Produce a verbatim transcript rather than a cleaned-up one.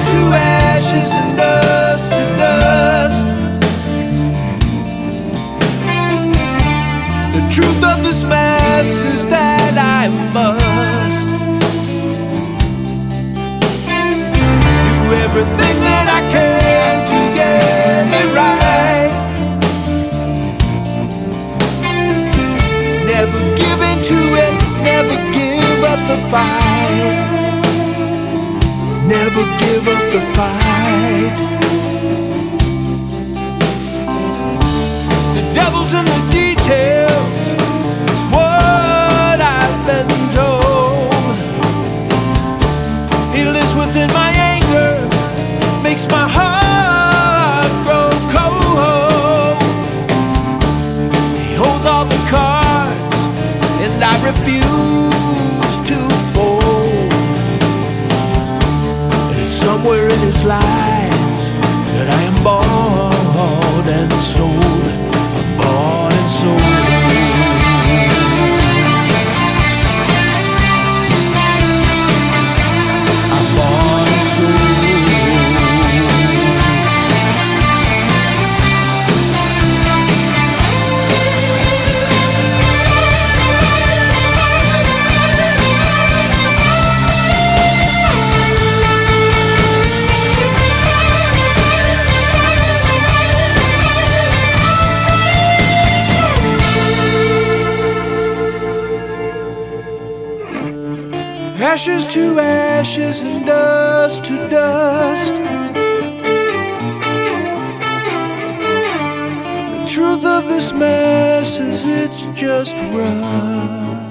to ashes and dust to dust. The truth of this mess is that I must do everything that I can to get it right. Never give in to it, never give up the fight. Never give up the fight. The devil's in the details, is what I've been told. He lives within my anger, makes my heart grow cold. He holds all the cards, and I refuse to fold. And it's somewhere in his lies that I am bought and sold, bought and sold. Ashes to ashes and dust to dust. The truth of this mess is it's just rust.